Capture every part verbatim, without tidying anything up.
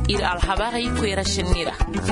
ir alhabari kwera shinira.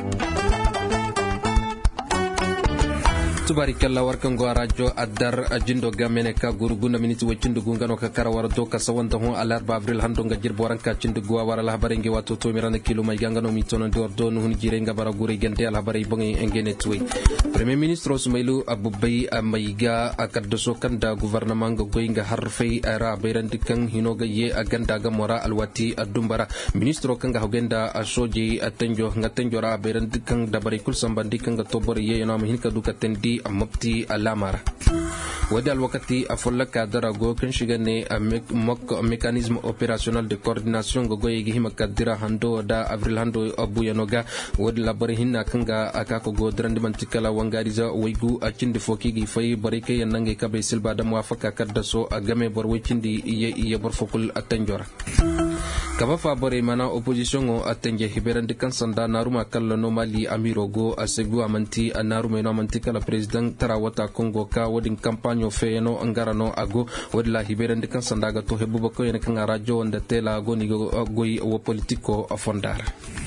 tubarikalla warkango radio adar ajindo gamene ka guruguna miniti waccindu gungano ka karawara do ka sawanda ho alarba avril hando nga jirbo waranka cindu gwa wara la habare ngi wato to mirana kilo may gangano mi tono dor do no hun jire nga bara gure gende al habare bongi engene tuwe premier ministre Ismailu Abubai Amaiga akaddo so kanda gouvernement nga goy nga harfay ara bayrandi kan hinoga ye aganda ga mora alwati adumbara ministre kanga hogenda asoji atenjo nga tenjora bayrandi kan dabari kul sambandi kan ga tobor ye yana mahin ka dukatendi amapti alamara wadal wakati afolla kadara go kan shigane mok mécanisme opérationnel de coordination go goyi hima kadira hando da avril hando abu yanoga wad labari hinna kanga akako go drandi mantikala wangariza waygu acindi foki gi fay barike yanange kabe silba da muafaka kadda so agame bor wicindi iye iye bor fokul atanjora kaba fa bore mana opposition o atenge hiberandi kan sanda naruma kala no mali amirogo asegu amanti anarume no amanti kala president tarawata kongo ka wadin campagne feyeno angarano ago wadla hiberandi kan sanda ga to hebuba ko yen kan radio onda tela go ni go goyi o politiko afondara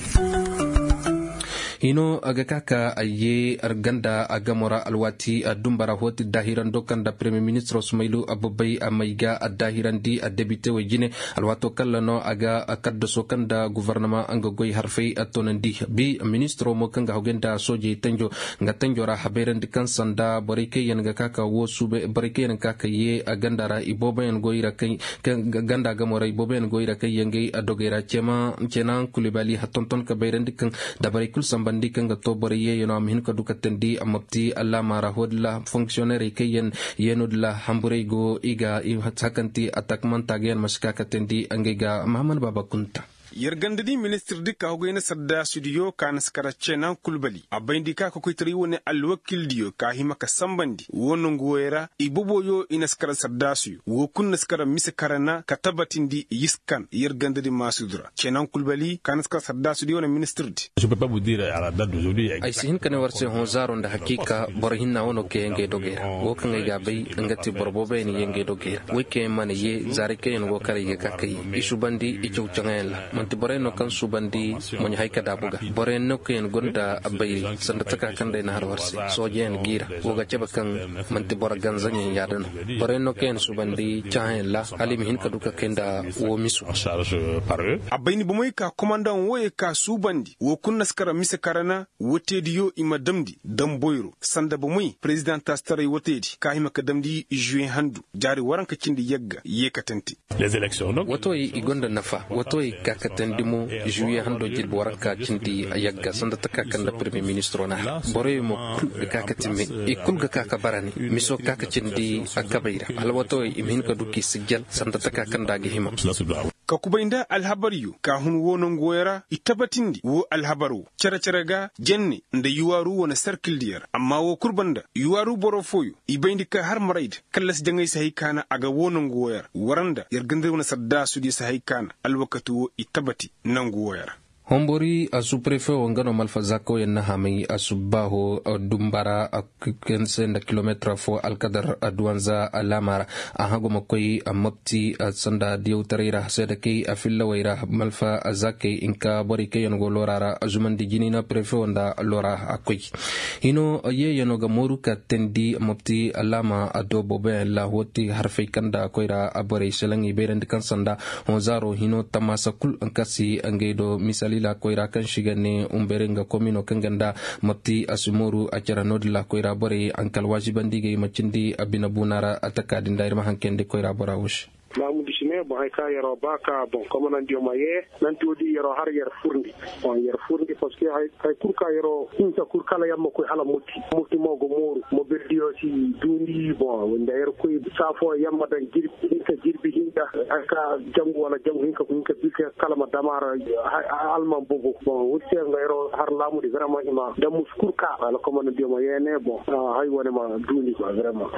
hino aga kaka aye arganda agamora alwati adumbara hoti dahiran dokanda premier ministre Ismailu Abubai Amaiga adahiran di adebite wajine alwato kallano aga akaddo sokanda gouvernement anga goy harfay atonandi bi ministre mo kanga hogenda soje tenjo nga tenjora haberan di kansanda barike yen ga kaka wo sube barike yen kaka ye agandara iboba yen goyira kay ganda gamora iboba yen goyira kay yenge adogera chema chena kulibali hatonton ka beran di kan da barikul bandi kanga to bariye yeno am hin ka dukatendi amapti alla mara hodla fonctionnaire kayen yenudla hamburego iga i hatakanti attackman tagen maskakatendi angega Muhammad Baba Kunta yergandini ministre dika hogayna sadda studio kan skarachenan kulbali abayndi ka ko koytri woni alwakil diyo ka hima ka sambandi wono ngoyera iboboyo ina skara sadda su wo kun skara miskarana ka tabatindi yiskan yergandini masudura chenan kulbali kan skara sadda studio na ministre di je peux pas vous dire à la date d'aujourd'hui ay sin kan warse honzaro nda hakika borhinna wono ke nge dogera wo kan ga bay ngati borbobe ni yenge dogera wike man ye zarike en go kare ye kakay isubandi ichu changela manti boreno kan subandi mon hayka dabuga boreno ken gonda abayri sanda taka kan dai na har warse sojen gira woga ceba kan manti bor ganzanye yadano boreno ken subandi chahen alim hin ka duka kenda wo misu charge par eux abayni bomoy ka commandant woye ka subandi wo kunna skara mise karana wotediyo imadamdi damboyro sanda bomoy president tastare wotedi ka hima ka damdi juin handu jari waranka cindi yegga yekatenti les élections donc woto yi gonda nafa woto yi katendimo juye hando jil boraka cinti ayagga sanda taka kanda premier ministre na bore mo kakatime e kulga kaka barani miso kaka cindi akabaira alwato imin ka duki sijjal sanda taka kanda gi hima ka kubainda alhabariyu ka hun wono ngoyara itabatindi wo alhabaru cara caraga jenne nda yuwaru wona circle diyar amma wo kurbanda yuwaru borofoyu ibayndi ka har maraid kallas jangay sahi kana aga wono ngoyar waranda yargande wona sadda sudi sahi kana alwakatu wo itabati nangu woyara hombori a sous-préfet wangano malfazako yenna hami asubaho dumbara a quinze kilometre fo alkadar adwanza alamara a hago makoy a mapti a sanda diu tarira sedake a filla waira malfa azake inka bori ke yango lorara azumandi jinina préfet wanda lora akoy hino ye yanoga moruka tendi mapti alama adobo be la hoti harfay kanda koira abore selangi berend kan sanda honzaro hino tamasa kul ankasi angeido misali la koira kan shigane umberenga komino kanganda mapti asumuru achara nodla koira bore ankal wajibandige macindi abina bunara ataka dindair mahankende koira borawush lamu disine bo hay ka yaro baka bon comme nan dioma ye nan tudi yaro har yar furndi on yar furndi parce que hay hay kurka yaro inta kurka la yamma ko hala mutti mutti mo go moru mo berdio si dundi bon wanda yar ko safo yamma dan jirbi ka jirbi hinda aka jangu wala jangu hinka ko hinka bika kalama damara alman bogo bon wutte nga yaro har lamu di vraiment ima da muskurka ala comme nan dioma ye ne bon hay wona ma dundi ko vraiment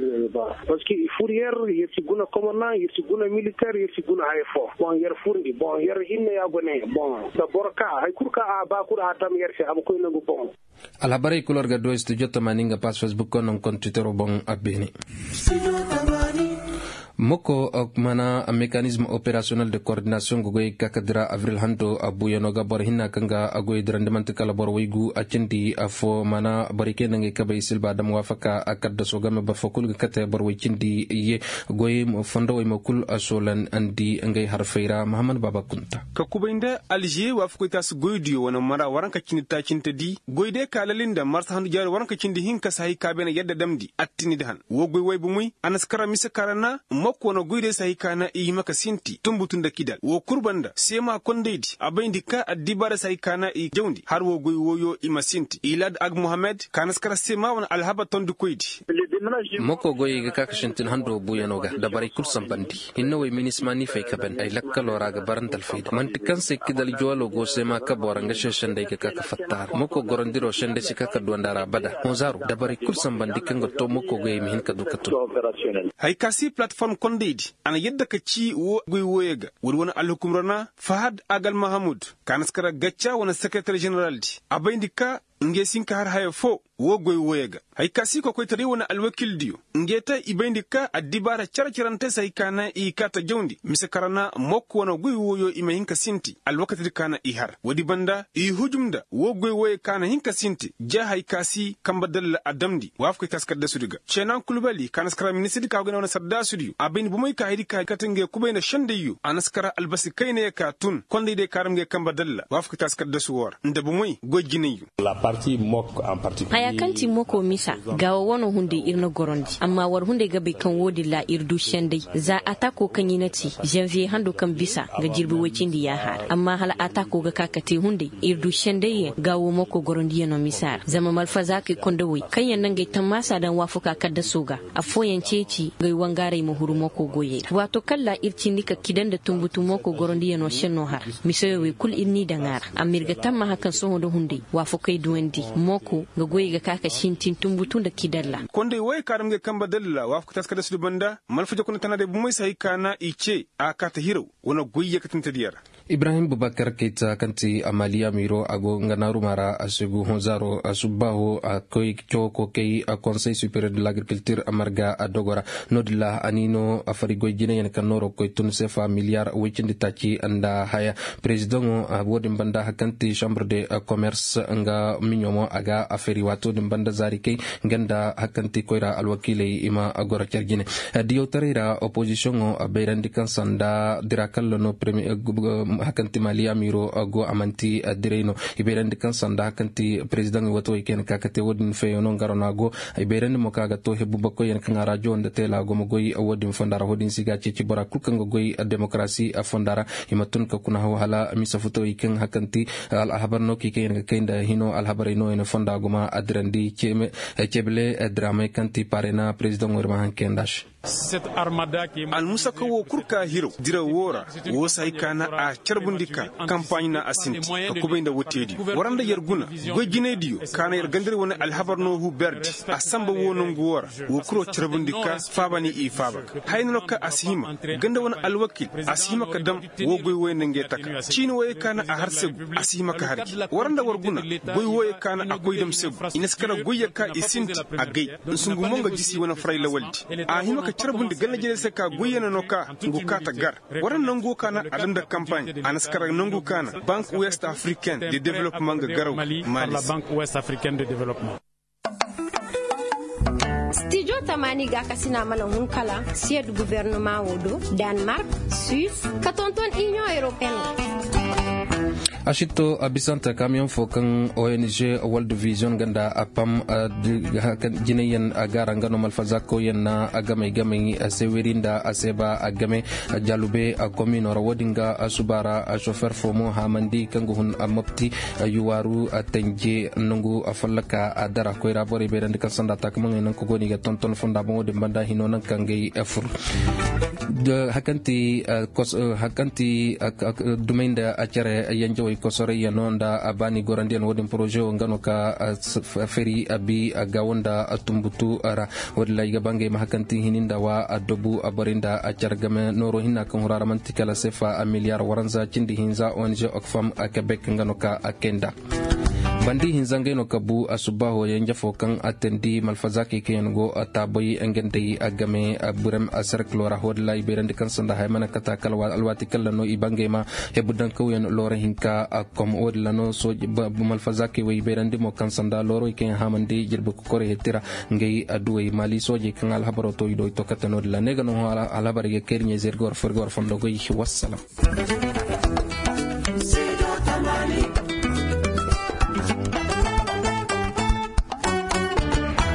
parce que fourier yesi guna comme na siguna militaire siguna hay fo bon yer fundi bon yer hinne ya gone bon da borka hay kurka a ba kura tam yer se am koy nangu bon alhabari kulor ga do studio tamaninga pas facebook konon kon twitter bon abeni moko mana mécanisme opérationnel de coordination gogoy kakadira avril hando abuyano gabar hinna kanga agoy dirandement kala bor waygu acindi afo mana barike nange kabay silba dam wafaka akadda sogame bar fakul kate bor waycindi ye goy mo fondo way makul asolan andi ngay harfeira muhammad baba kunta ka kubainda alger wafko tas goydiyo wana mara waranka cinita cinta di goyde kalalinda marsa handu jar waranka cindi hinka sahi kabena yadda damdi attini dahan wo goy way bu muy anaskara misa karana mokko no goyde sahi kana i maka sinti tumbutunda kidal wo kurbanda sema kondedi abayndi ka adibara sahi kana i jawndi har wo goy woyo ima sinti ilad ag muhammad kanaskara sema wana alhaba tondu koydi moko goy ga kakashintin hando buyanoga da bari kursan bandi hinno way minismani fay kaben ay lakkalo raga barantal fayda mantikan se kidal jwalo go sema ka boranga sheshande ga kaka fattar moko gorondiro shende ci kaka duandara bada mozaru da bari kursan bandi kanga to moko goy mi hinka dukatu hay kasi platform kondedi ana yadda ka ci wo goy woyega wuri wani alhukumrana fahad agal mahamud kanaskara gacca wani secretary general di abayndi ka nge sinka har haya fo wo goy woyega hay kasi ko koy tari wona alwakil diyo ngeta ibayndi ka adibara charchirante say kana i kata jawndi mise karana mokko wona goy woyo ima hinka sinti alwakati kana i har wadi banda i hujumda wo goy woye kana hinka sinti ja hay kasi kamba dalla adamdi wafko taskadda sudiga chena kulubali kana skara ministri ka gona sadda sudiyo abin bumay ka hidi ka katange kubayna shandeyu anaskara albasi kayne ka tun konde de karamge kamba dalla wafko taskadda suwar nda bumay gojjineyu haya kanti moko misa gawa wono hunde irna gorondi amma war hunde gabe kan wodi la irdu shende za atako kan yinati janvier hando kan bisa ga jirbi wacindi ya har amma hala atako ga kakate hunde irdu shende ye gawo moko gorondi no misar zama malfaza ke kondowi kan yannan ga tamasa dan wafuka kadda soga a foyan ceci ga wangare mu huru moko goye wato kalla ircindi ka kidan da tumbutu moko gorondi no shenno har misayo we kul inni dangar amirga tamma hakan so hodo hunde wafukai duwendi moko ga goyi ga kaka shintin tumbutun da kidalla konde way karam ga kamba dalla wa ku taskada su banda malfuja kun tanade bu mai sai kana ice a kata hiro wana goyi ka tanta diyar ibrahim bubakar keita kanti amalia miro ago nganaru mara asugu honzaro asubaho akoy choko kay a conseil supérieur de l'agriculture amarga adogora nodilla anino afarigo jine yen kanoro koy tunse fa milliard wechindi tachi anda haya president abodin banda hakanti chambre de commerce nga minyomo aga aferi wato din banda zari kay ganda hakanti koyra alwakile ima agora chargine diyo tarira opposition o abeirandi kansanda dirakallo no premier hakanti malia miro go amanti direno iberandi kansanda hakanti president wato iken kakate wodin feyono garona go iberandi mo kaga to hebu bako yen kan radio nda tela go mo goyi wodin fondara hodin siga ci bora kulkan go goyi demokrasi fondara imatun ka kuna hala misa foto iken hakanti al habarno ki ken kenda hino al habarino en fonda go ma adrandi cheme cheble drame kanti parena president ngorma hankendash cette armada qui al musaka wo kurka hiro dira wora wo sai kana a charbundika campagne na asinti ka kubinda wotedi waranda yarguna go ginediyo kana yar gandire wona al habarno hu berdi asamba wono ngora wo kuro charbundika fabani i faba hayno ka asima ganda wona al wakil asima ka dam wo goy woyne ngetaka chino woy kana a harsegu asima ka harki waranda warguna goy woy kana a koydam segu inaskara goy ka isinti a gay sungu monga jisi wona frayla waldi a hima ka charbunde ganna jele seka goyena noka ngukata gar waran nango kana adanda campagne anaskara nango kana banque ouest africaine de développement ga garaw mali la banque ouest africaine de développement studio tamani ga kasina mana hunkala sied gouvernement wodo Denmark Suisse katonton union européenne ashito abisanta camion fokan O N G World Vision ganda apam jinayen agara ngano malfazako yenna agame game asewerinda aseba agame jalube akomino rawodinga asubara chauffeur fomo hamandi kanguhun amopti yuwaru atenje nungu afallaka adara koira bori berandi kasanda takmangi nan kogoni ga tonton fonda bongo de banda hinonan kangei afur de hakanti hakanti dumenda acere yanjo kosore yanonda abani gorandian wodin projet ngano ka feri abi gawonda tumbutu ara wadla yiga bange mahakanti hininda wa adobu abarinda acargame noro hinna kan hurara mantikala sefa a milliard waranza cindi hinza O N G Oxfam a Quebec ngano ka akenda bandi hinzange no kabu asubaho yanja fokan atendi malfazaki kengo ataboy engende agame burem asar klora hodla iberande kansanda haymana kata kalwa alwati kallano ibangema hebudan kawen lore hinka akom odlano so malfazaki we iberande mo kansanda loro ken hamande jirbu kore hetira ngey aduwe mali soje kan alhabaro to ido to katano la negano ala alhabari ke kernye zergor fergor fondo go wassalam.